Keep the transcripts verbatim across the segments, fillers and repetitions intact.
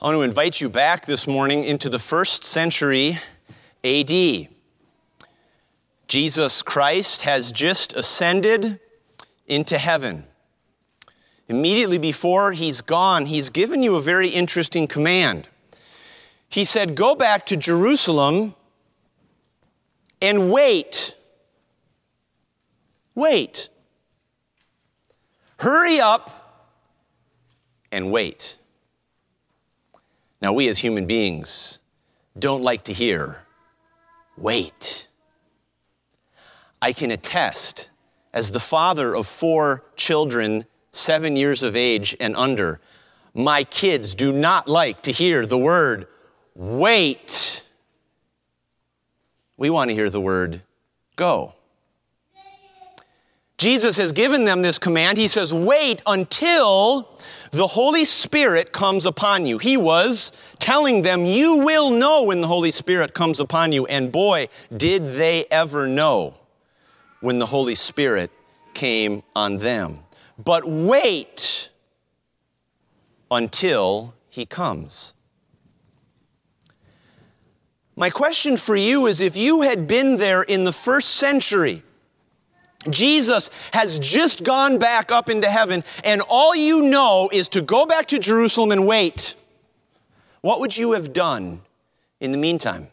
I want to invite you back this morning into the first century A D. Jesus Christ has just ascended into heaven. Immediately before he's gone, he's given you a very interesting command. He said, go back to Jerusalem and wait. Wait. Hurry up and wait. Now, we as human beings don't like to hear, wait. I can attest, as the father of four children, seven years of age and under, my kids do not like to hear the word, wait. We want to hear the word, go. Jesus has given them this command. He says, wait until the Holy Spirit comes upon you. He was telling them, you will know when the Holy Spirit comes upon you. And boy, did they ever know when the Holy Spirit came on them. But wait until he comes. My question for you is, if you had been there in the first century, Jesus has just gone back up into heaven, and all you know is to go back to Jerusalem and wait. What would you have done in the meantime?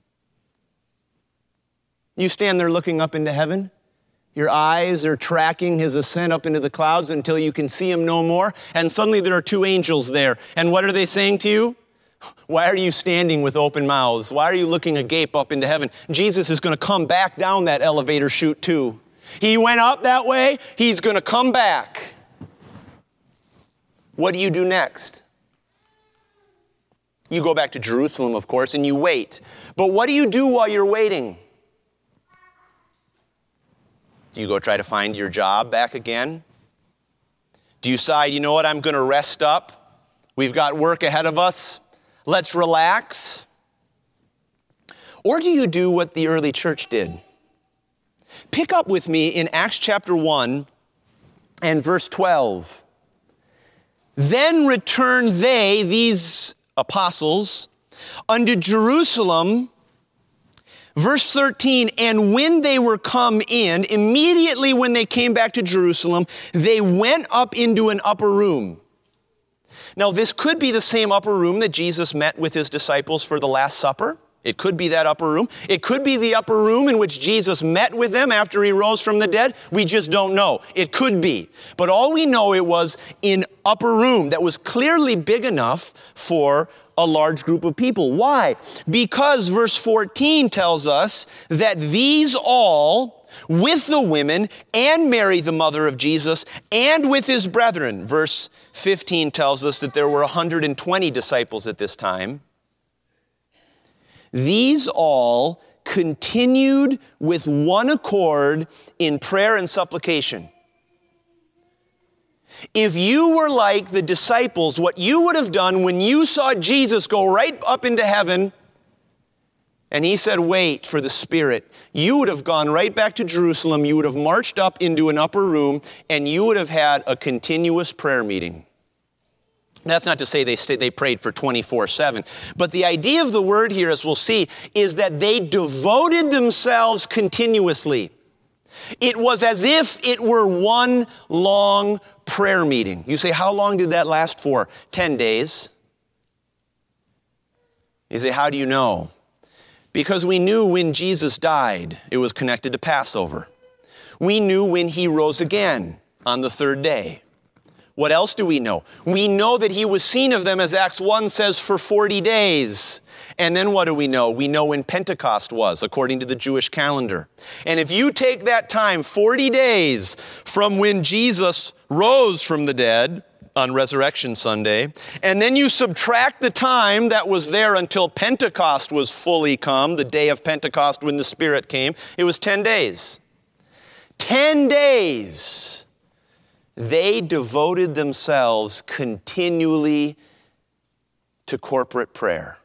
You stand there looking up into heaven. Your eyes are tracking his ascent up into the clouds until you can see him no more. And suddenly there are two angels there. And what are they saying to you? Why are you standing with open mouths? Why are you looking agape up into heaven? Jesus is going to come back down that elevator chute too. He went up that way. He's going to come back. What do you do next? You go back to Jerusalem, of course, and you wait. But what do you do while you're waiting? Do you go try to find your job back again? Do you decide, you know what, I'm going to rest up. We've got work ahead of us. Let's relax. Or do you do what the early church did? Pick up with me in Acts chapter one and verse twelve. Then returned they, these apostles, unto Jerusalem, verse thirteen, and when they were come in, immediately when they came back to Jerusalem, they went up into an upper room. Now, this could be the same upper room that Jesus met with his disciples for the Last Supper. It could be that upper room. It could be the upper room in which Jesus met with them after he rose from the dead. We just don't know. It could be. But all we know, it was an upper room that was clearly big enough for a large group of people. Why? Because verse fourteen tells us that these all, with the women and Mary, the mother of Jesus, and with his brethren. Verse fifteen tells us that there were one hundred twenty disciples at this time. These all continued with one accord in prayer and supplication. If you were like the disciples, what you would have done when you saw Jesus go right up into heaven, and he said, wait for the Spirit, you would have gone right back to Jerusalem, you would have marched up into an upper room, and you would have had a continuous prayer meeting. That's not to say they stayed, they prayed for twenty-four seven. But the idea of the word here, as we'll see, is that they devoted themselves continuously. It was as if it were one long prayer meeting. You say, how long did that last for? Ten days. You say, how do you know? Because we knew when Jesus died, it was connected to Passover. We knew when he rose again on the third day. What else do we know? We know that he was seen of them, as Acts one says, for forty days. And then what do we know? We know when Pentecost was, according to the Jewish calendar. And if you take that time, forty days from when Jesus rose from the dead on Resurrection Sunday, and then you subtract the time that was there until Pentecost was fully come, the day of Pentecost when the Spirit came, it was ten days. Ten days. They devoted themselves continually to corporate prayer.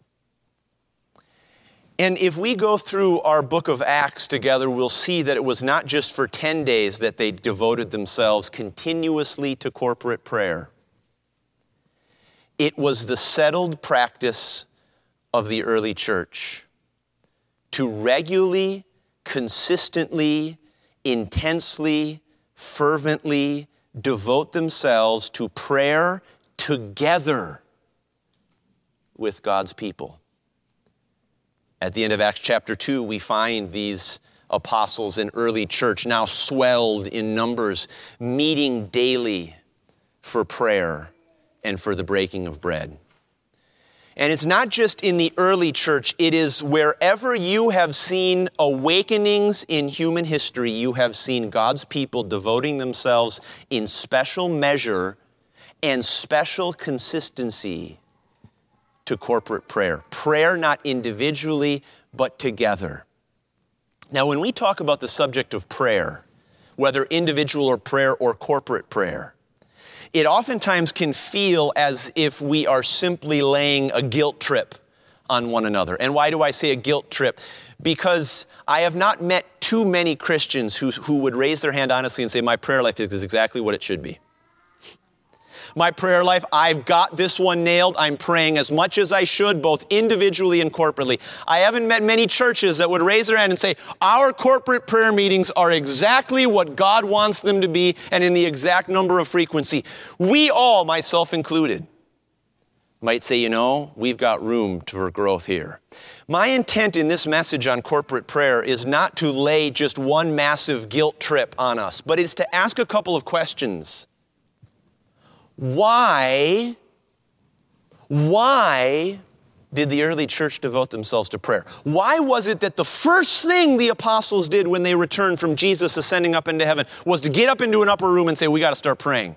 And if we go through our book of Acts together, we'll see that it was not just for ten days that they devoted themselves continuously to corporate prayer. It was the settled practice of the early church to regularly, consistently, intensely, fervently devote themselves to prayer together with God's people. At the end of Acts chapter two, we find these apostles in early church, now swelled in numbers, meeting daily for prayer and for the breaking of bread. And it's not just in the early church, it is wherever you have seen awakenings in human history, you have seen God's people devoting themselves in special measure and special consistency to corporate prayer. Prayer not individually, but together. Now, when we talk about the subject of prayer, whether individual or prayer or corporate prayer, it oftentimes can feel as if we are simply laying a guilt trip on one another. And why do I say a guilt trip? Because I have not met too many Christians who, who would raise their hand honestly and say, my prayer life is exactly what it should be. My prayer life, I've got this one nailed. I'm praying as much as I should, both individually and corporately. I haven't met many churches that would raise their hand and say, our corporate prayer meetings are exactly what God wants them to be and in the exact number of frequency. We all, myself included, might say, you know, we've got room for growth here. My intent in this message on corporate prayer is not to lay just one massive guilt trip on us, but it's to ask a couple of questions. Why, why did the early church devote themselves to prayer? Why was it that the first thing the apostles did when they returned from Jesus ascending up into heaven was to get up into an upper room and say, we got to start praying?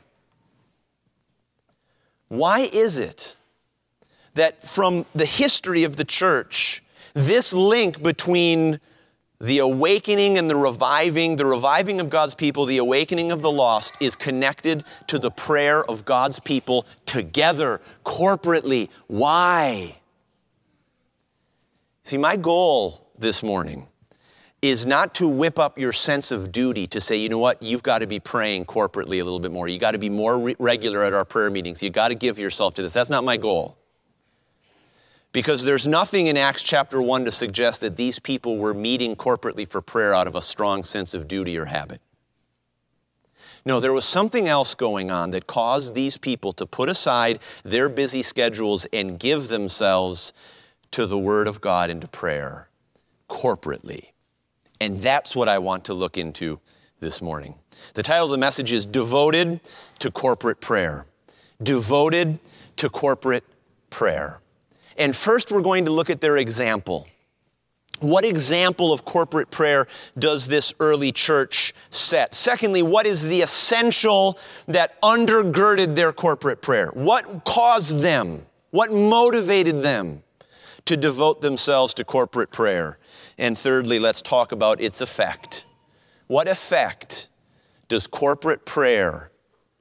Why is it that from the history of the church, this link between the awakening and the reviving, the reviving of God's people, the awakening of the lost is connected to the prayer of God's people together, corporately? Why? See, my goal this morning is not to whip up your sense of duty to say, you know what, you've got to be praying corporately a little bit more. You got to be more re- regular at our prayer meetings. You got to give yourself to this. That's not my goal. Because there's nothing in Acts chapter one to suggest that these people were meeting corporately for prayer out of a strong sense of duty or habit. No, there was something else going on that caused these people to put aside their busy schedules and give themselves to the Word of God and to prayer corporately. And that's what I want to look into this morning. The title of the message is Devoted to Corporate Prayer. Devoted to Corporate Prayer. And first we're going to look at their example. What example of corporate prayer does this early church set? Secondly, what is the essential that undergirded their corporate prayer? What caused them? What motivated them to devote themselves to corporate prayer? And thirdly, let's talk about its effect. What effect does corporate prayer,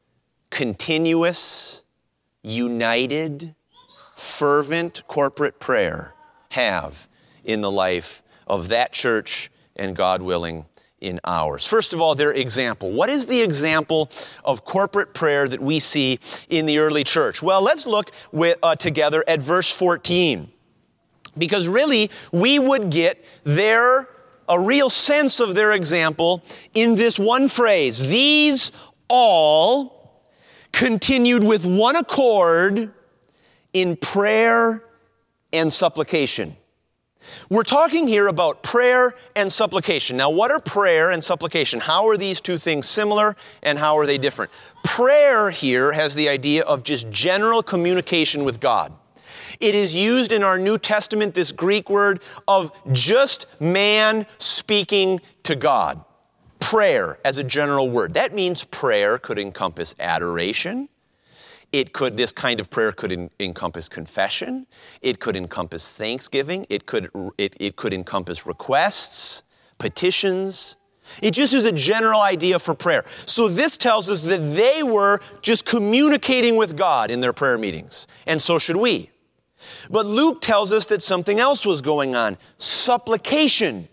continuous, united, fervent corporate prayer have in the life of that church and, God willing, in ours? First of all, their example. What is the example of corporate prayer that we see in the early church? Well, let's look with, uh, together at verse fourteen. Because really, we would get their, a real sense of their example in this one phrase. These all continued with one accord in prayer and supplication. We're talking here about prayer and supplication. Now, what are prayer and supplication? How are these two things similar and how are they different? Prayer here has the idea of just general communication with God. It is used in our New Testament, this Greek word of just man speaking to God. Prayer as a general word. That means prayer could encompass adoration. It could, this kind of prayer could in, encompass confession. It could encompass thanksgiving. It could, it, it could encompass requests, petitions. It just is a general idea for prayer. So this tells us that they were just communicating with God in their prayer meetings. And so should we. But Luke tells us that something else was going on. Supplication.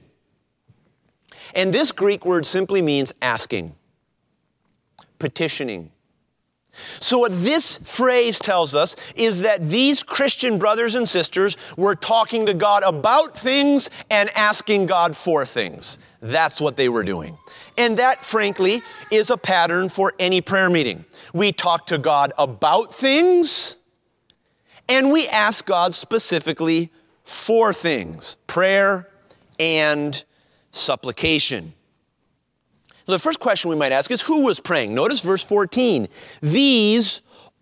And this Greek word simply means asking, petitioning. So what this phrase tells us is that these Christian brothers and sisters were talking to God about things and asking God for things. That's what they were doing. And that, frankly, is a pattern for any prayer meeting. We talk to God about things, and we ask God specifically for things, prayer and supplication. The first question we might ask is, who was praying? Notice verse fourteen. These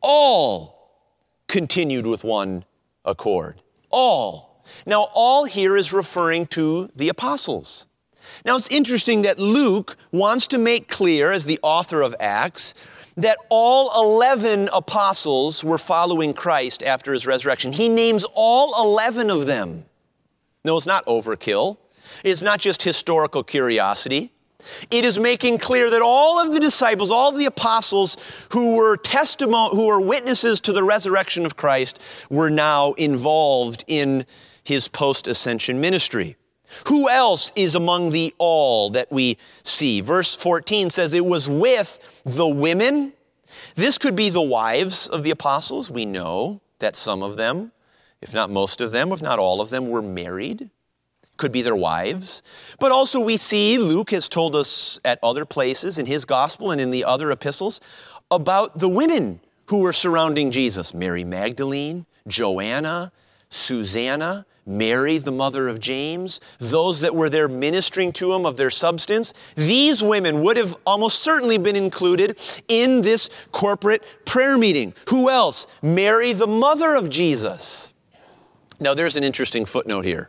all continued with one accord. All. Now, all here is referring to the apostles. Now, it's interesting that Luke wants to make clear, as the author of Acts, that all eleven apostles were following Christ after his resurrection. He names all eleven of them. No, it's not overkill. It's not just historical curiosity. It is making clear that all of the disciples, all of the apostles who were testimony, who were witnesses to the resurrection of Christ, were now involved in his post-ascension ministry. Who else is among the all that we see? Verse fourteen says it was with the women. This could be the wives of the apostles. We know that some of them, if not most of them, if not all of them, were married. Could be their wives. But also we see, Luke has told us at other places in his gospel and in the other epistles, about the women who were surrounding Jesus. Mary Magdalene, Joanna, Susanna, Mary, the mother of James, those that were there ministering to him of their substance. These women would have almost certainly been included in this corporate prayer meeting. Who else? Mary, the mother of Jesus. Now there's an interesting footnote here.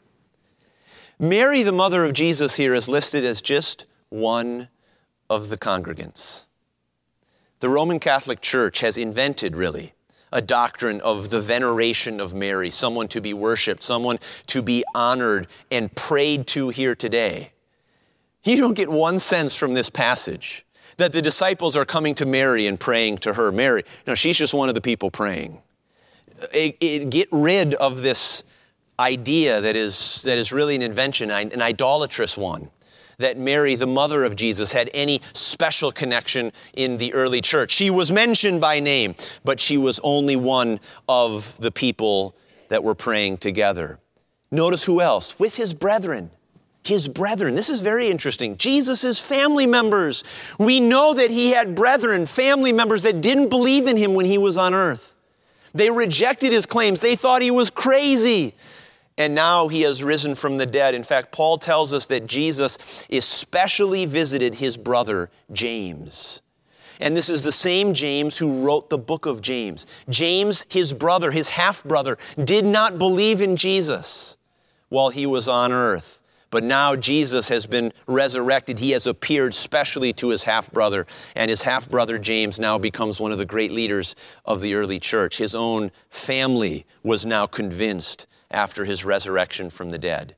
Mary, the mother of Jesus here, is listed as just one of the congregants. The Roman Catholic Church has invented, really, a doctrine of the veneration of Mary, someone to be worshiped, someone to be honored and prayed to here today. You don't get one sense from this passage that the disciples are coming to Mary and praying to her. Mary, no, she's just one of the people praying. It, it, get rid of this idea that is that is really an invention, an idolatrous one, that Mary, the mother of Jesus, had any special connection in the early church. She was mentioned by name, but she was only one of the people that were praying together. Notice who else? With his brethren. His brethren. This is very interesting. Jesus' family members. We know that he had brethren, family members that didn't believe in him when he was on earth. They rejected his claims. They thought he was crazy. And now he has risen from the dead. In fact, Paul tells us that Jesus especially visited his brother, James. And this is the same James who wrote the book of James. James, his brother, his half-brother, did not believe in Jesus while he was on earth. But now Jesus has been resurrected. He has appeared specially to his half-brother. And his half-brother James now becomes one of the great leaders of the early church. His own family was now convinced after his resurrection from the dead.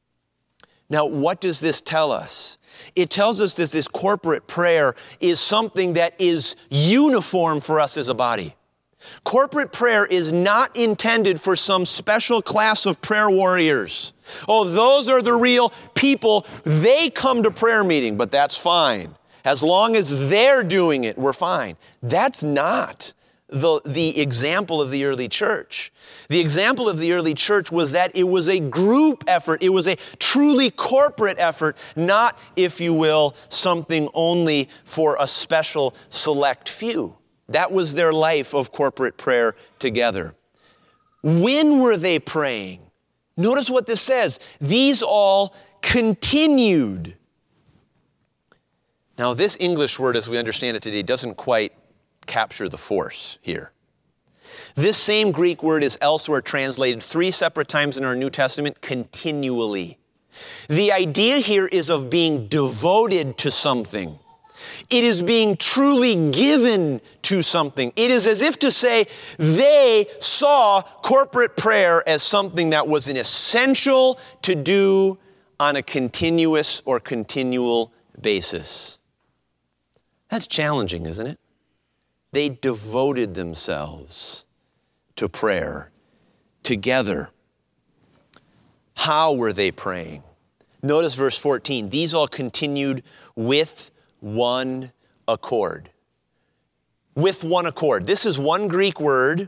Now, what does this tell us? It tells us that this corporate prayer is something that is uniform for us as a body. Corporate prayer is not intended for some special class of prayer warriors. Oh, those are the real people. They come to prayer meeting, but that's fine. As long as they're doing it, we're fine. That's not the, the example of the early church. The example of the early church was that it was a group effort. It was a truly corporate effort, not, if you will, something only for a special select few. That was their life of corporate prayer together. When were they praying? Notice what this says. These all continued. Now, this English word, as we understand it today, doesn't quite capture the force here. This same Greek word is elsewhere translated three separate times in our New Testament, continually. The idea here is of being devoted to something. It is being truly given to something. It is as if to say they saw corporate prayer as something that was an essential to do on a continuous or continual basis. That's challenging, isn't it? They devoted themselves to prayer together. How were they praying? Notice verse fourteen. These all continued with one accord. with one accord. This is one Greek word.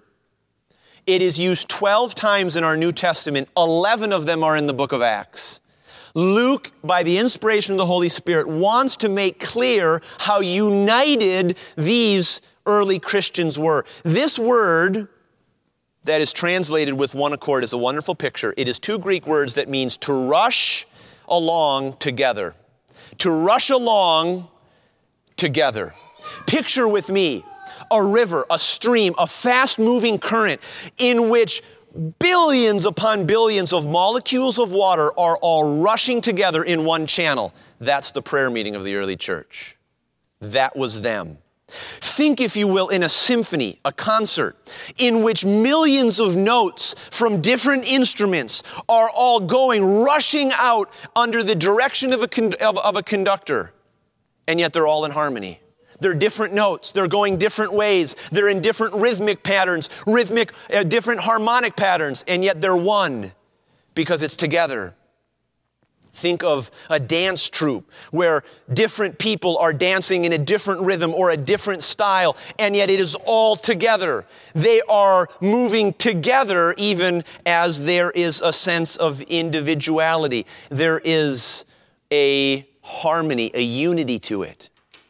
It is used twelve times in our New Testament. eleven of them are in the book of Acts. Luke, by the inspiration of the Holy Spirit, wants to make clear how united these early Christians were. This word that is translated with one accord is a wonderful picture. It is two Greek words that means to rush along together. To rush along together. Picture with me a river, a stream, a fast-moving current in which billions upon billions of molecules of water are all rushing together in one channel. That's the prayer meeting of the early church. That was them. Think, if you will, in a symphony, a concert, in which millions of notes from different instruments are all going, rushing out under the direction of a, con- of, of a conductor, and yet they're all in harmony. They're different notes. They're going different ways. They're in different rhythmic patterns, rhythmic, uh, different harmonic patterns, and yet they're one because it's together. Think of a dance troupe where different people are dancing in a different rhythm or a different style, and yet it is all together. They are moving together even as there is a sense of individuality. There is a harmony, a unity to it.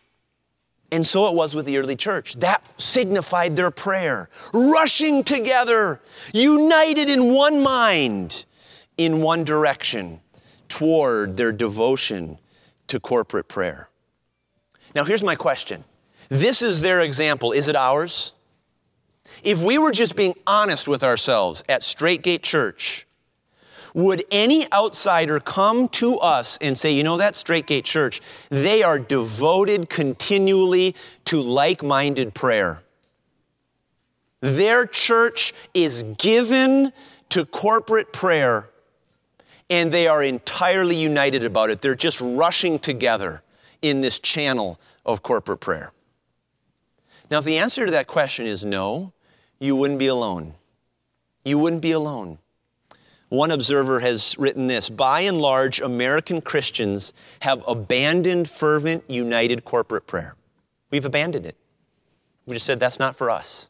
And so it was with the early church. That signified their prayer. Rushing together, united in one mind, in one direction, toward their devotion to corporate prayer. Now here's my question. This is their example. Is it ours? If we were just being honest with ourselves at Straight Gate Church, would any outsider come to us and say, you know, that Straight Gate Church, they are devoted continually to like-minded prayer. Their church is given to corporate prayer, and they are entirely united about it. They're just rushing together in this channel of corporate prayer. Now, if the answer to that question is no, you wouldn't be alone. You wouldn't be alone. One observer has written this: by and large, American Christians have abandoned fervent, united corporate prayer. We've abandoned it. We just said that's not for us.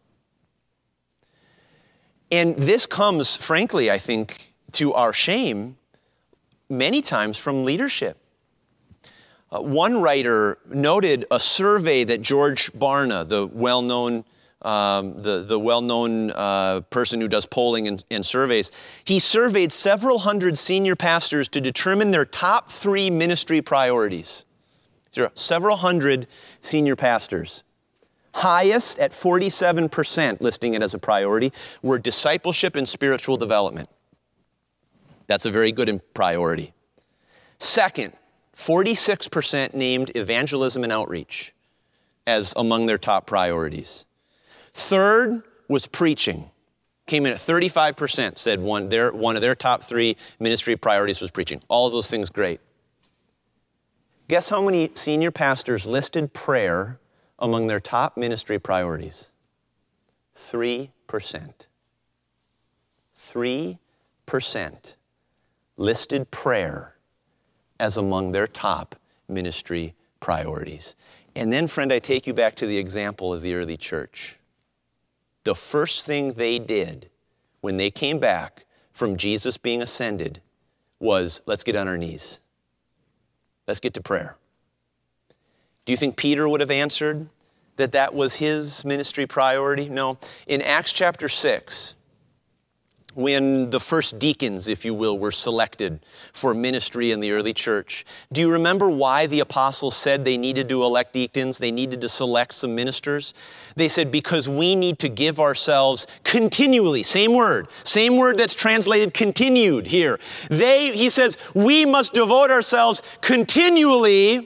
And this comes, frankly, I think, to our shame, many times from leadership. Uh, one writer noted a survey that George Barna, the well-known Um, the, the well-known uh, person who does polling and, and surveys, he surveyed several hundred senior pastors to determine their top three ministry priorities. There are several hundred senior pastors. Highest at forty-seven percent, listing it as a priority, were discipleship and spiritual development. That's a very good priority. Second, forty-six percent named evangelism and outreach as among their top priorities. Third was preaching. Came in at thirty-five percent, said one, their, one of their top three ministry priorities was preaching. All of those things great. Guess how many senior pastors listed prayer among their top ministry priorities? Three percent. Three percent listed prayer as among their top ministry priorities. And then, friend, I take you back to the example of the early church. The first thing they did when they came back from Jesus being ascended was, let's get on our knees. Let's get to prayer. Do you think Peter would have answered that that was his ministry priority? No. In Acts chapter six, when the first deacons, if you will, were selected for ministry in the early church, do you remember why the apostles said they needed to elect deacons? They needed to select some ministers? They said, because we need to give ourselves continually, same word, same word that's translated continued here. They, he says, we must devote ourselves continually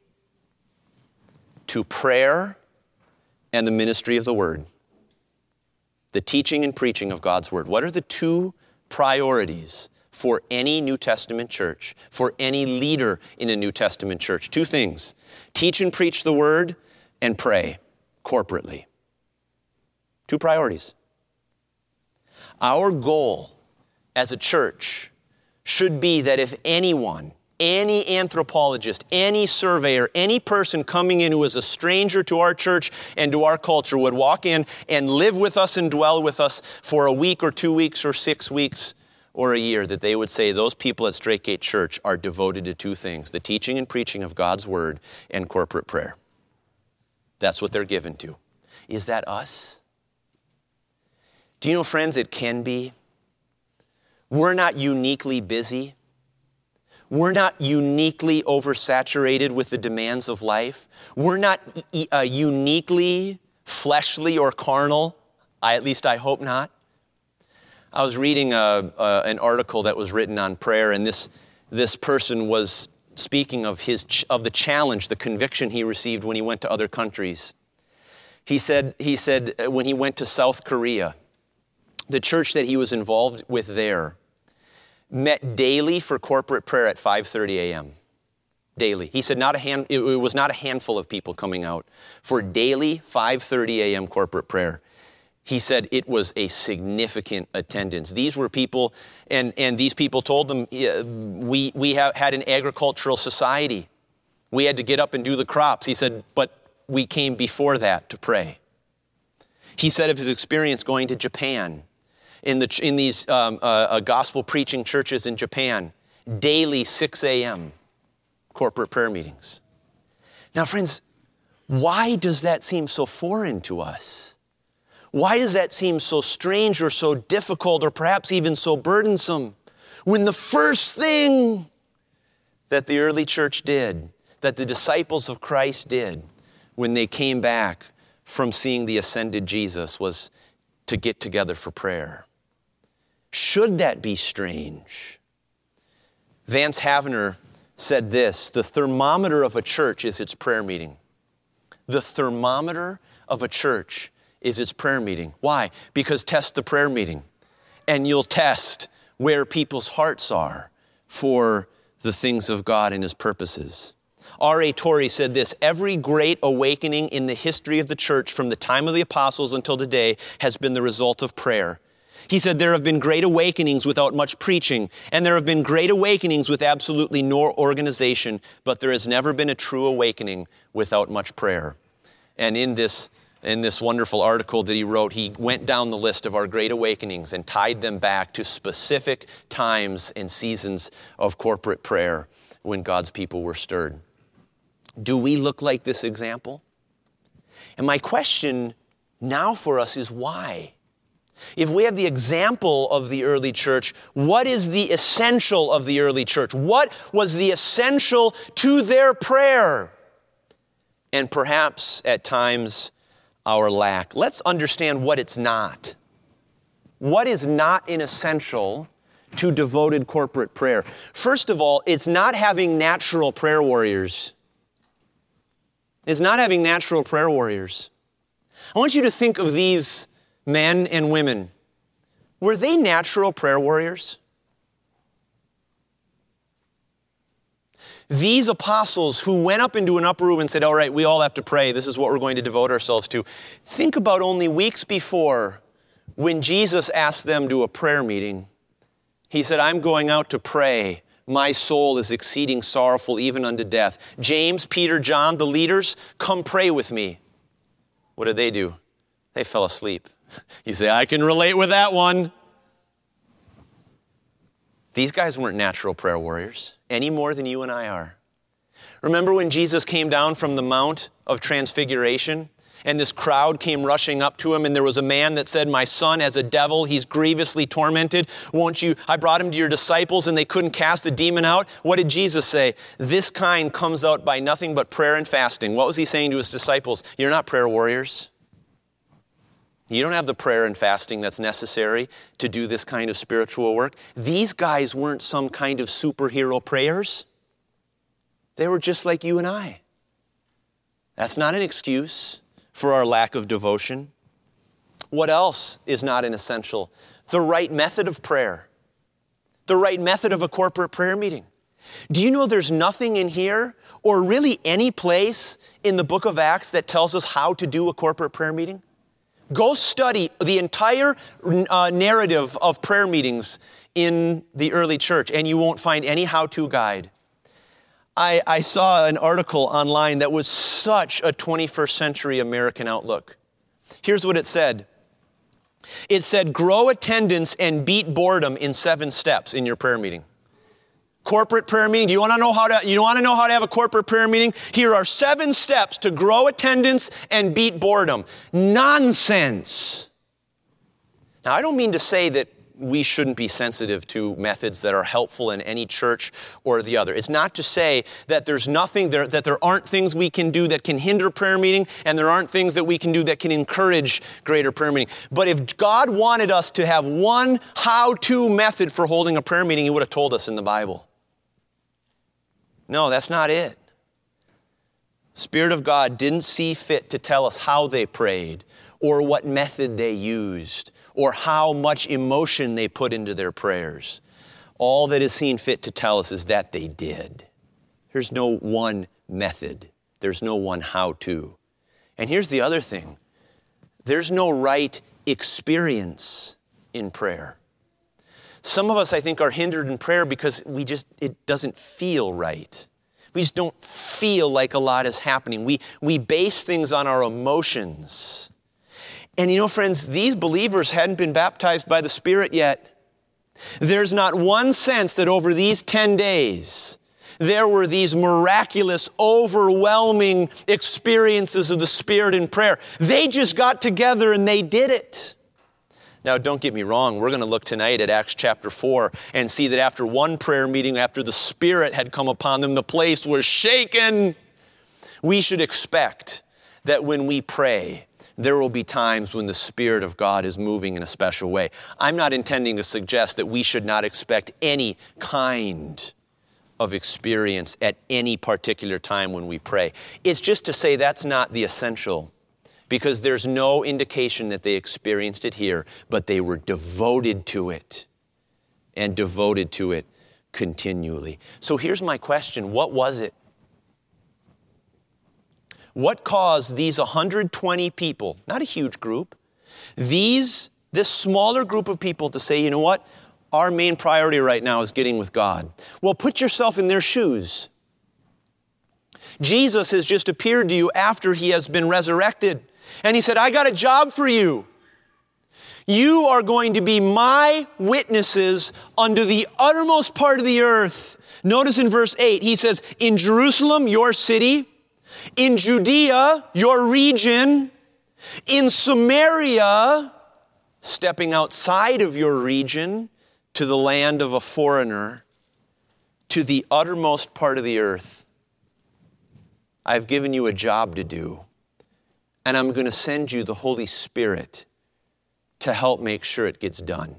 to prayer and the ministry of the word. The teaching and preaching of God's word. What are the two priorities for any New Testament church, for any leader in a New Testament church? Two things: teach and preach the word, and pray corporately. Two priorities. Our goal as a church should be that if anyone any anthropologist, any surveyor, any person coming in who is a stranger to our church and to our culture would walk in and live with us and dwell with us for a week or two weeks or six weeks or a year, that they would say those people at Straight Gate Church are devoted to two things: the teaching and preaching of God's word and corporate prayer. That's what they're given to. Is that us? Do you know, friends, it can be. We're not uniquely busy. We're not uniquely oversaturated with the demands of life. We're not uh, uniquely fleshly or carnal. I, at least I hope not. I was reading a, a, an article that was written on prayer, and this, this person was speaking of, his, of the challenge, the conviction he received when he went to other countries. He said, he said when he went to South Korea, the church that he was involved with there met daily for corporate prayer at five thirty a.m. Daily. He said not a hand, it was not a handful of people coming out for daily five thirty a.m. corporate prayer. He said it was a significant attendance. These were people, and, and these people told them, yeah, we, we have had an agricultural society. We had to get up and do the crops. He said, but we came before that to pray. He said of his experience going to Japan, in the in these um, uh, uh, gospel preaching churches in Japan, daily six a.m. corporate prayer meetings. Now, friends, why does that seem so foreign to us? Why does that seem so strange or so difficult or perhaps even so burdensome when the first thing that the early church did, that the disciples of Christ did when they came back from seeing the ascended Jesus, was to get together for prayer? Should that be strange? Vance Havner said this: the thermometer of a church is its prayer meeting. The thermometer of a church is its prayer meeting. Why? Because test the prayer meeting, and you'll test where people's hearts are for the things of God and His purposes. R A Torrey said this: every great awakening in the history of the church from the time of the apostles until today has been the result of prayer. He said there have been great awakenings without much preaching, and there have been great awakenings with absolutely no organization, but there has never been a true awakening without much prayer. And in this, in this wonderful article that he wrote, he went down the list of our great awakenings and tied them back to specific times and seasons of corporate prayer when God's people were stirred. Do we look like this example? And my question now for us is why? If we have the example of the early church, what is the essential of the early church? What was the essential to their prayer? And perhaps at times our lack. Let's understand what it's not. What is not an essential to devoted corporate prayer? First of all, it's not having natural prayer warriors. It's not having natural prayer warriors. I want you to think of these men and women. Were they natural prayer warriors? These apostles who went up into an upper room and said, all right, we all have to pray. This is what we're going to devote ourselves to. Think about only weeks before when Jesus asked them to a prayer meeting. He said, I'm going out to pray. My soul is exceeding sorrowful even unto death. James, Peter, John, the leaders, come pray with me. What did they do? They fell asleep. You say, I can relate with that one. These guys weren't natural prayer warriors any more than you and I are. Remember when Jesus came down from the Mount of Transfiguration and this crowd came rushing up to him and there was a man that said, my son has a devil. He's grievously tormented. Won't you? I brought him to your disciples and they couldn't cast the demon out. What did Jesus say? This kind comes out by nothing but prayer and fasting. What was he saying to his disciples? You're not prayer warriors. You don't have the prayer and fasting that's necessary to do this kind of spiritual work. These guys weren't some kind of superhero prayers. They were just like you and I. That's not an excuse for our lack of devotion. What else is not an essential? The right method of prayer. The right method of a corporate prayer meeting. Do you know there's nothing in here or really any place in the book of Acts that tells us how to do a corporate prayer meeting? Go study the entire uh, narrative of prayer meetings in the early church, and you won't find any how-to guide. I, I saw an article online that was such a twenty-first century American outlook. Here's what it said. It said, grow attendance and beat boredom in seven steps in your prayer meeting. Corporate prayer meeting. Do you want to know how to, you want to know how to have a corporate prayer meeting? Here are seven steps to grow attendance and beat boredom. Nonsense. Now, I don't mean to say that we shouldn't be sensitive to methods that are helpful in any church or the other. It's not to say that there's nothing there, that there aren't things we can do that can hinder prayer meeting, and there aren't things that we can do that can encourage greater prayer meeting. But if God wanted us to have one how-to method for holding a prayer meeting, He would have told us in the Bible. No, that's not it. Spirit of God didn't see fit to tell us how they prayed or what method they used or how much emotion they put into their prayers. All that is seen fit to tell us is that they did. There's no one method. There's no one how-to. And here's the other thing. There's no right experience in prayer. Some of us, I think, are hindered in prayer because we just, it doesn't feel right. We just don't feel like a lot is happening. We, we base things on our emotions. And you know, friends, these believers hadn't been baptized by the Spirit yet. There's not one sense that over these ten days, there were these miraculous, overwhelming experiences of the Spirit in prayer. They just got together and they did it. Now, don't get me wrong. We're going to look tonight at Acts chapter four and see that after one prayer meeting, after the Spirit had come upon them, the place was shaken. We should expect that when we pray, there will be times when the Spirit of God is moving in a special way. I'm not intending to suggest that we should not expect any kind of experience at any particular time when we pray. It's just to say that's not the essential, because there's no indication that they experienced it here, but they were devoted to it and devoted to it continually. So here's my question. What was it? What caused these one hundred twenty people, not a huge group, these, this smaller group of people to say, you know what? Our main priority right now is getting with God. Well, put yourself in their shoes. Jesus has just appeared to you after He has been resurrected. And He said, I got a job for you. You are going to be my witnesses unto the uttermost part of the earth. Notice in verse eight, He says, in Jerusalem, your city, in Judea, your region, in Samaria, stepping outside of your region to the land of a foreigner, to the uttermost part of the earth. I've given you a job to do, and I'm going to send you the Holy Spirit to help make sure it gets done.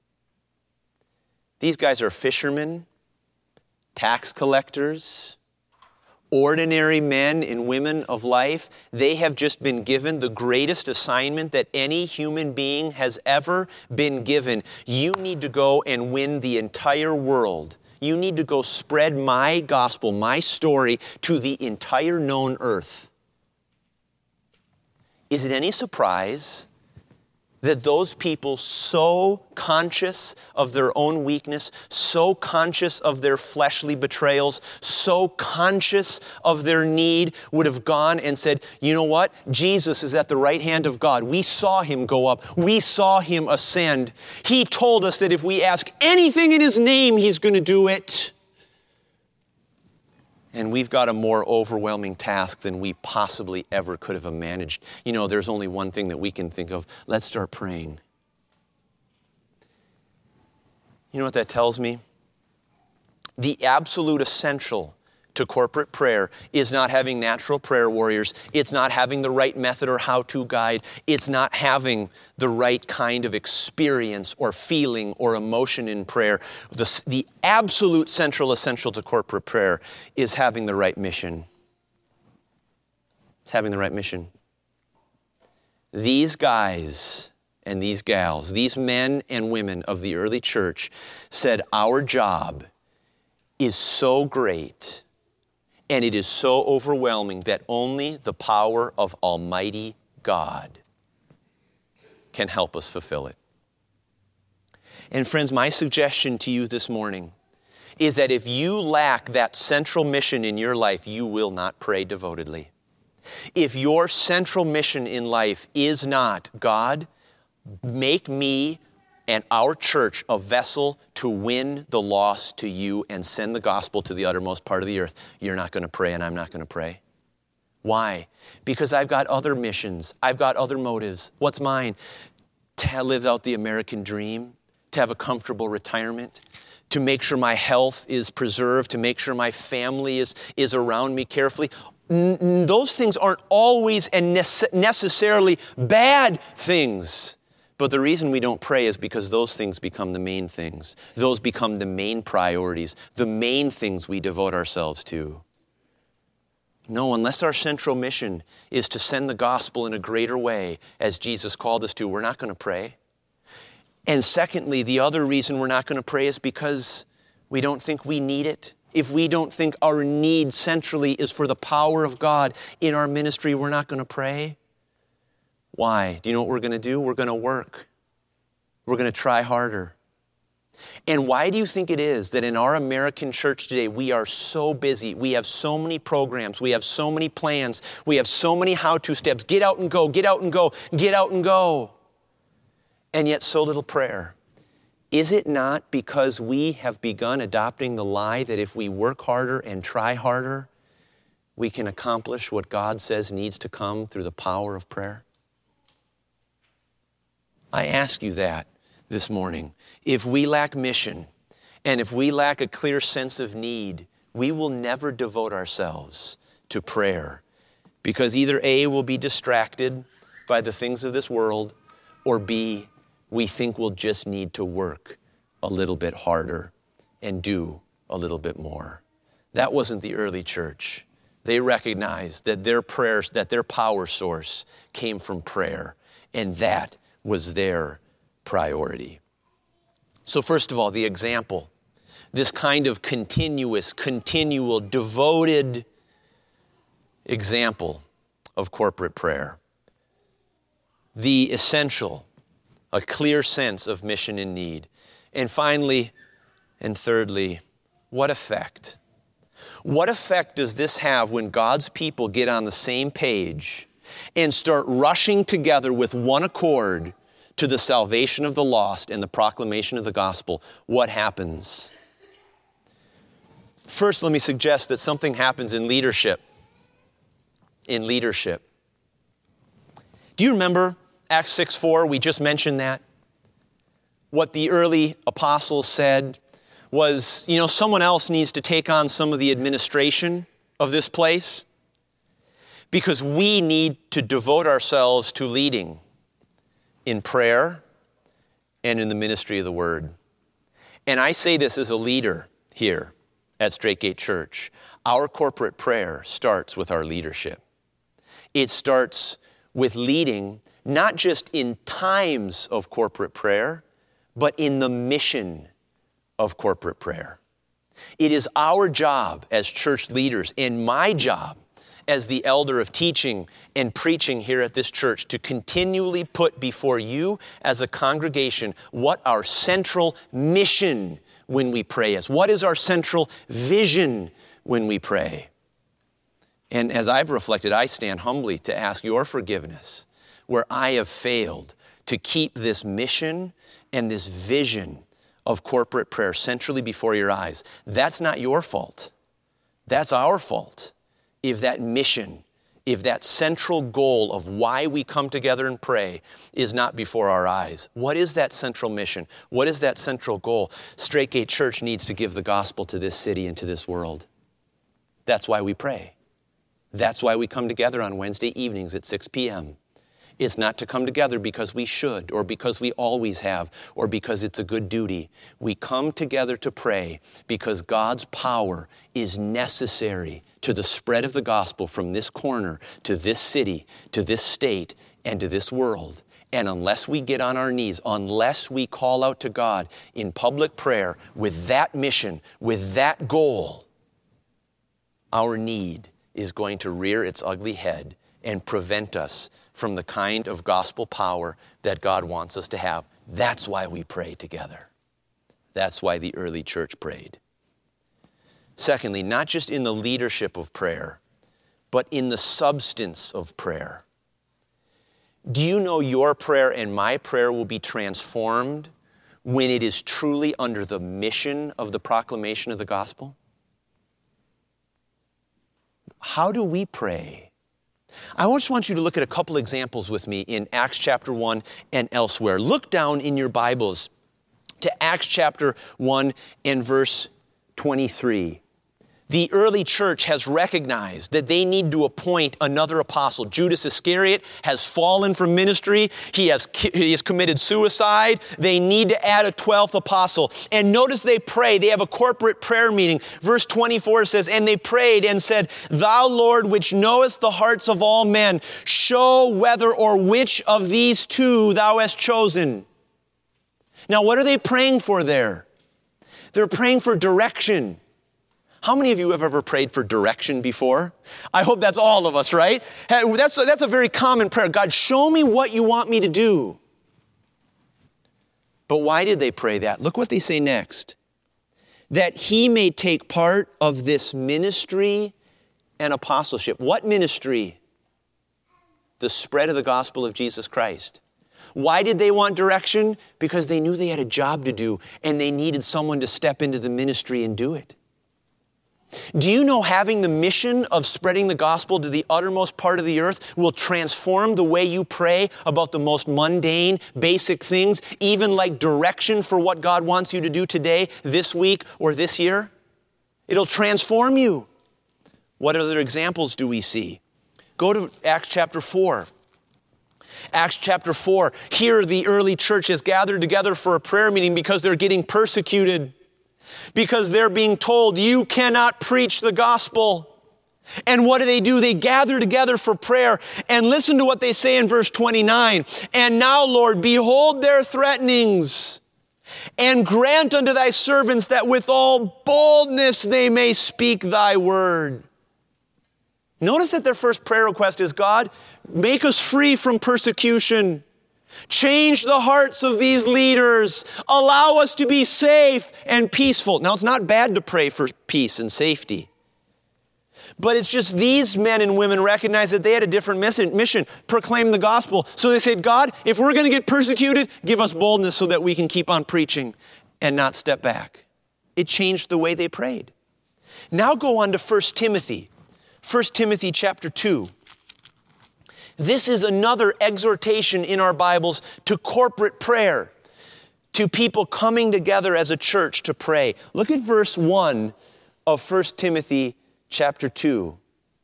These guys are fishermen, tax collectors, ordinary men and women of life. They have just been given the greatest assignment that any human being has ever been given. You need to go and win the entire world. You need to go spread my gospel, my story, to the entire known earth. Is it any surprise that those people, so conscious of their own weakness, so conscious of their fleshly betrayals, so conscious of their need, would have gone and said, you know what? Jesus is at the right hand of God. We saw Him go up. We saw Him ascend. He told us that if we ask anything in His name, He's going to do it. And we've got a more overwhelming task than we possibly ever could have managed. You know, there's only one thing that we can think of. Let's start praying. You know what that tells me? The absolute essential to corporate prayer is not having natural prayer warriors. It's not having the right method or how-to guide. It's not having the right kind of experience or feeling or emotion in prayer. The, the absolute central essential to corporate prayer is having the right mission. It's having the right mission. These guys and these gals, these men and women of the early church said, our job is so great and it is so overwhelming that only the power of Almighty God can help us fulfill it. And friends, my suggestion to you this morning is that if you lack that central mission in your life, you will not pray devotedly. If your central mission in life is not, God, make me and our church a vessel to win the lost to you and send the gospel to the uttermost part of the earth, you're not going to pray and I'm not going to pray. Why? Because I've got other missions. I've got other motives. What's mine? To live out the American dream, to have a comfortable retirement, to make sure my health is preserved, to make sure my family is, is around me carefully. N- those things aren't always and nece- necessarily bad things. But the reason we don't pray is because those things become the main things. Those become the main priorities, the main things we devote ourselves to. No, unless our central mission is to send the gospel in a greater way, as Jesus called us to, we're not going to pray. And secondly, the other reason we're not going to pray is because we don't think we need it. If we don't think our need centrally is for the power of God in our ministry, we're not going to pray. Why? Do you know what we're going to do? We're going to work. We're going to try harder. And why do you think it is that in our American church today, we are so busy, we have so many programs, we have so many plans, we have so many how-to steps, get out and go, get out and go, get out and go, and yet so little prayer? Is it not because we have begun adopting the lie that if we work harder and try harder, we can accomplish what God says needs to come through the power of prayer? I ask you that this morning. If we lack mission and if we lack a clear sense of need, we will never devote ourselves to prayer because either A, we'll be distracted by the things of this world, or B, we think we'll just need to work a little bit harder and do a little bit more. That wasn't the early church. They recognized that their prayers, that their power source came from prayer, and that was their priority. So first of all, the example, this kind of continuous, continual, devoted example of corporate prayer. The essential, a clear sense of mission and need. And finally, and thirdly, what effect? What effect does this have when God's people get on the same page and start rushing together with one accord to the salvation of the lost and the proclamation of the gospel? What happens? First, let me suggest that something happens in leadership. In leadership. Do you remember Acts six four? We just mentioned that. What the early apostles said was, you know, someone else needs to take on some of the administration of this place because we need to devote ourselves to leading in prayer and in the ministry of the word. And I say this as a leader here at Straight Gate Church. Our corporate prayer starts with our leadership. It starts with leading, not just in times of corporate prayer, but in the mission of corporate prayer. It is our job as church leaders and my job as the elder of teaching and preaching here at this church to continually put before you as a congregation what our central mission when we pray is. What is our central vision when we pray? And as I've reflected, I stand humbly to ask your forgiveness where I have failed to keep this mission and this vision of corporate prayer centrally before your eyes. That's not your fault. That's our fault. If that mission, if that central goal of why we come together and pray is not before our eyes. What is that central mission? What is that central goal? Straight Gate Church needs to give the gospel to this city and to this world. That's why we pray. That's why we come together on Wednesday evenings at six p.m. It's not to come together because we should or because we always have or because it's a good duty. We come together to pray because God's power is necessary to the spread of the gospel from this corner to this city, to this state, and to this world. And unless we get on our knees, unless we call out to God in public prayer with that mission, with that goal, our need is going to rear its ugly head and prevent us from the kind of gospel power that God wants us to have. That's why we pray together. That's why the early church prayed. Secondly, not just in the leadership of prayer, but in the substance of prayer. Do you know your prayer and my prayer will be transformed when it is truly under the mission of the proclamation of the gospel? How do we pray? I just want you to look at a couple examples with me in Acts chapter one and elsewhere. Look down in your Bibles to Acts chapter one and verse twenty-three. The early church has recognized that they need to appoint another apostle. Judas Iscariot has fallen from ministry. He has, he has committed suicide. They need to add a twelfth apostle. And notice they pray. They have a corporate prayer meeting. Verse twenty-four says, and they prayed and said, Thou, Lord, which knowest the hearts of all men, show whether or which of these two thou hast chosen. Now, what are they praying for there? They're praying for direction. How many of you have ever prayed for direction before? I hope that's all of us, right? That's a, that's a very common prayer. God, show me what you want me to do. But why did they pray that? Look what they say next. That he may take part of this ministry and apostleship. What ministry? The spread of the gospel of Jesus Christ. Why did they want direction? Because they knew they had a job to do and they needed someone to step into the ministry and do it. Do you know having the mission of spreading the gospel to the uttermost part of the earth will transform the way you pray about the most mundane, basic things, even like direction for what God wants you to do today, this week, or this year? It'll transform you. What other examples do we see? Go to Acts chapter four. Acts chapter four. Here the early church is gathered together for a prayer meeting because they're getting persecuted. Because they're being told, you cannot preach the gospel. And what do they do? They gather together for prayer. And listen to what they say in verse twenty-nine. And now, Lord, behold their threatenings, and grant unto thy servants that with all boldness they may speak thy word. Notice that their first prayer request is, God, make us free from persecution. Change the hearts of these leaders. Allow us to be safe and peaceful. Now, it's not bad to pray for peace and safety. But it's just these men and women recognized that they had a different mission, proclaim the gospel. So they said, God, if we're going to get persecuted, give us boldness so that we can keep on preaching and not step back. It changed the way they prayed. Now go on to First Timothy. First Timothy chapter two. This is another exhortation in our Bibles to corporate prayer, to people coming together as a church to pray. Look at verse one of First Timothy chapter two.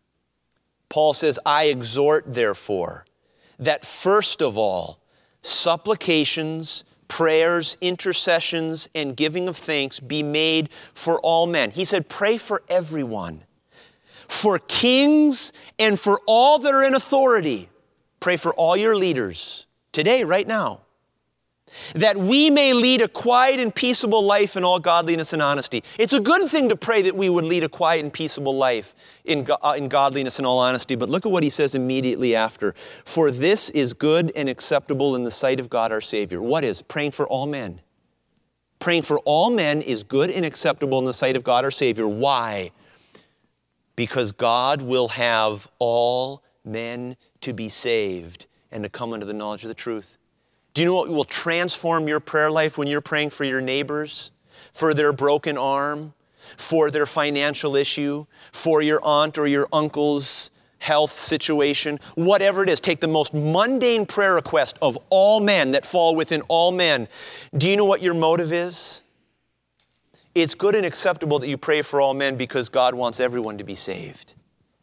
Paul says, I exhort, therefore, that first of all, supplications, prayers, intercessions, and giving of thanks be made for all men. He said, pray for everyone. For kings and for all that are in authority. Pray for all your leaders today, right now. That we may lead a quiet and peaceable life in all godliness and honesty. It's a good thing to pray that we would lead a quiet and peaceable life in, uh, in godliness and all honesty. But look at what he says immediately after. For this is good and acceptable in the sight of God our Savior. What is? Praying for all men. Praying for all men is good and acceptable in the sight of God our Savior. Why? Because God will have all men to be saved and to come unto the knowledge of the truth. Do you know what will transform your prayer life when you're praying for your neighbors, for their broken arm, for their financial issue, for your aunt or your uncle's health situation, whatever it is? Take the most mundane prayer request of all men that fall within all men. Do you know what your motive is? It's good and acceptable that you pray for all men because God wants everyone to be saved.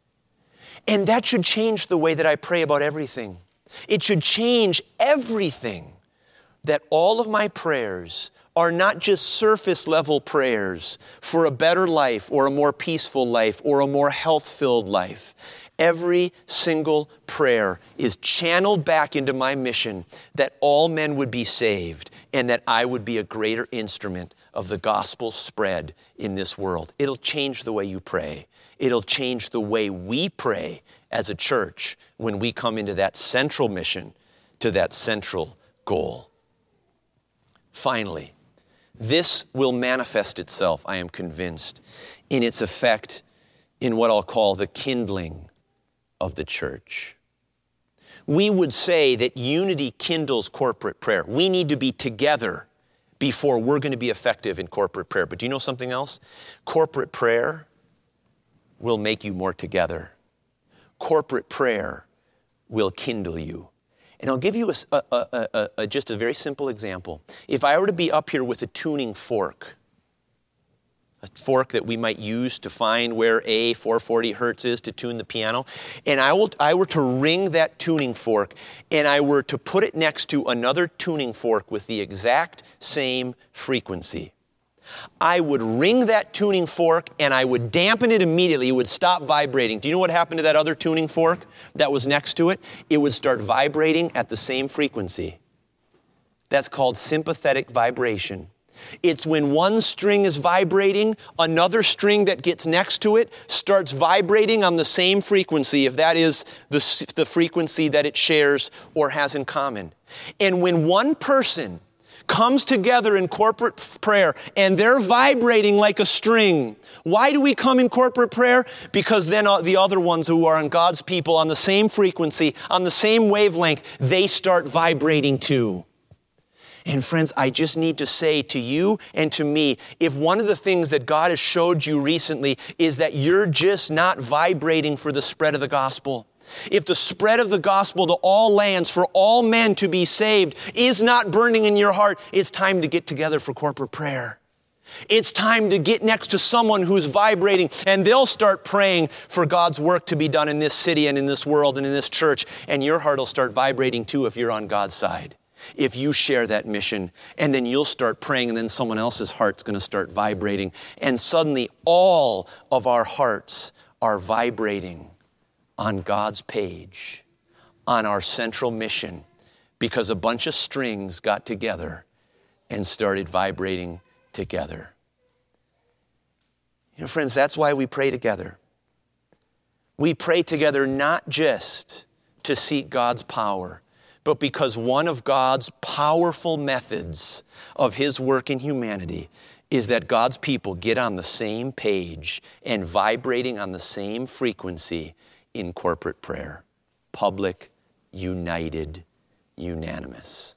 And that should change the way that I pray about everything. It should change everything. That all of my prayers are not just surface level prayers for a better life or a more peaceful life or a more health-filled life. Every single prayer is channeled back into my mission that all men would be saved and that I would be a greater instrument of the gospel spread in this world. It'll change the way you pray. It'll change the way we pray as a church when we come into that central mission, to that central goal. Finally, This will manifest itself, I am convinced, in its effect in what I'll call the kindling of the church. We would say that unity kindles corporate prayer. We need to be together before we're going to be effective in corporate prayer. But do you know something else? Corporate prayer will make you more together. Corporate prayer will kindle you. And I'll give you a, a, a, a, just a very simple example. If I were to be up here with a tuning fork, a fork that we might use to find where A four forty hertz is to tune the piano, and I, will, I were to ring that tuning fork, and I were to put it next to another tuning fork with the exact same frequency, I would ring that tuning fork and I would dampen it immediately. It would stop vibrating. Do you know what happened to that other tuning fork that was next to it? It would start vibrating at the same frequency. That's called sympathetic vibration. It's when one string is vibrating, another string that gets next to it starts vibrating on the same frequency, if that is the, the frequency that it shares or has in common. And when one person comes together in corporate prayer and they're vibrating like a string. Why do we come in corporate prayer? Because then the other ones who are on God's people on the same frequency, on the same wavelength, they start vibrating too. And friends, I just need to say to you and to me, if one of the things that God has showed you recently is that you're just not vibrating for the spread of the gospel, if the spread of the gospel to all lands for all men to be saved is not burning in your heart, it's time to get together for corporate prayer. It's time to get next to someone who's vibrating, and they'll start praying for God's work to be done in this city and in this world and in this church, and your heart will start vibrating too if you're on God's side. If you share that mission, and then you'll start praying, and then someone else's heart's going to start vibrating, and suddenly all of our hearts are vibrating on God's page, on our central mission, because a bunch of strings got together and started vibrating together. You know, friends, that's why we pray together. We pray together not just to seek God's power, but because one of God's powerful methods of His work in humanity is that God's people get on the same page and vibrating on the same frequency in corporate prayer. Public, united, unanimous.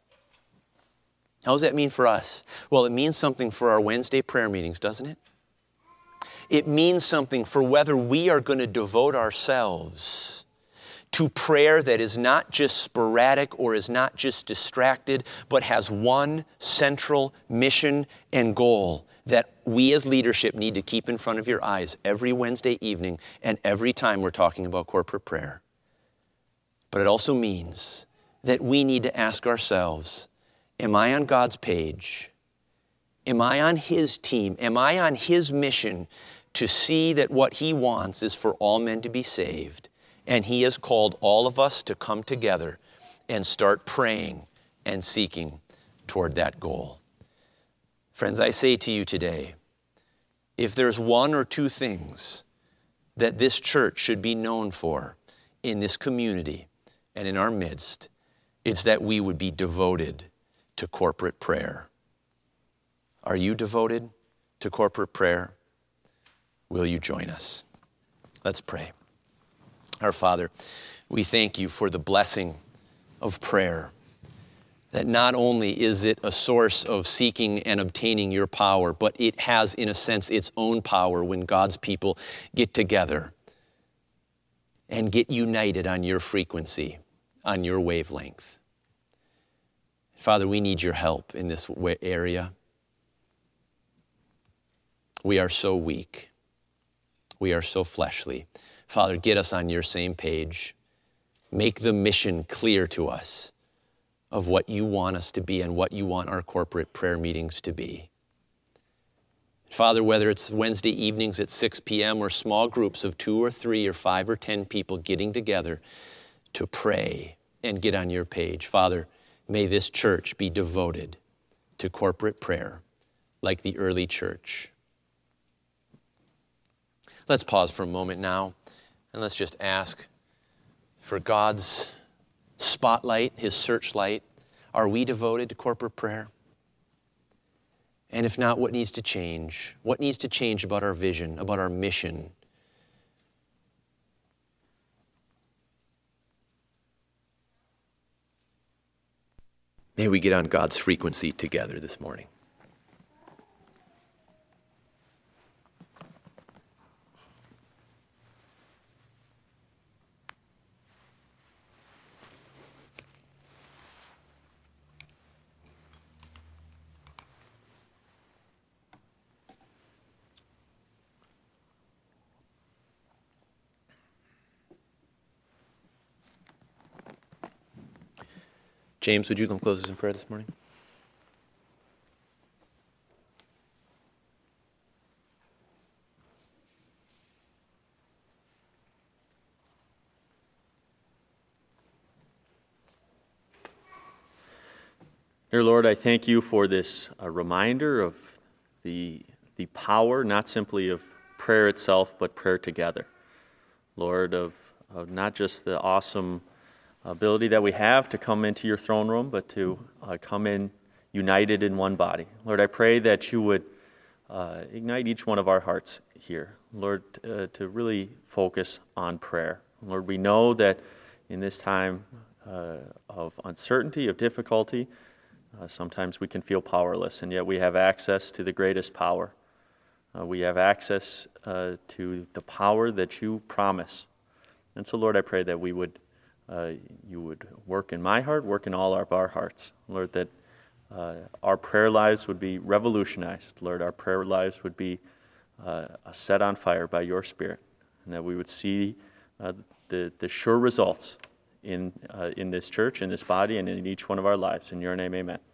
How does that mean for us? Well, it means something for our Wednesday prayer meetings, doesn't it? It means something for whether we are going to devote ourselves to prayer that is not just sporadic or is not just distracted, but has one central mission and goal that we as leadership need to keep in front of your eyes every Wednesday evening and every time we're talking about corporate prayer. But it also means that we need to ask ourselves, am I on God's page? Am I on His team? Am I on His mission to see that what He wants is for all men to be saved? And He has called all of us to come together and start praying and seeking toward that goal. Friends, I say to you today, if there's one or two things that this church should be known for in this community and in our midst, it's that we would be devoted to corporate prayer. Are you devoted to corporate prayer? Will you join us? Let's pray. Our Father, we thank You for the blessing of prayer, that not only is it a source of seeking and obtaining Your power, but it has, in a sense, its own power when God's people get together and get united on Your frequency, on Your wavelength. Father, we need Your help in this area. We are so weak. We are so fleshly. Father, get us on Your same page. Make the mission clear to us of what You want us to be and what You want our corporate prayer meetings to be. Father, whether it's Wednesday evenings at six p.m. or small groups of two or three or five or ten people getting together to pray and get on Your page, Father, may this church be devoted to corporate prayer like the early church. Let's pause for a moment now and let's just ask for God's spotlight, His searchlight. Are we devoted to corporate prayer? And if not, what needs to change? What needs to change about our vision, about our mission? May we get on God's frequency together this morning. James, would you come close us in prayer this morning? Dear Lord, I thank you for this uh, reminder of the, the power, not simply of prayer itself, but prayer together. Lord, of, of not just the awesome ability that we have to come into your throne room, but to uh, come in united in one body. Lord, I pray that you would uh, ignite each one of our hearts here, Lord, uh, to really focus on prayer. Lord, we know that in this time uh, of uncertainty, of difficulty, uh, sometimes we can feel powerless, and yet we have access to the greatest power. Uh, we have access uh, to the power that you promise. And so, Lord, I pray that we would Uh, you would work in my heart, work in all of our hearts. Lord, that uh, our prayer lives would be revolutionized. Lord, our prayer lives would be uh, set on fire by your Spirit, and that we would see uh, the, the sure results in, uh, in this church, in this body, and in each one of our lives. In your name, amen.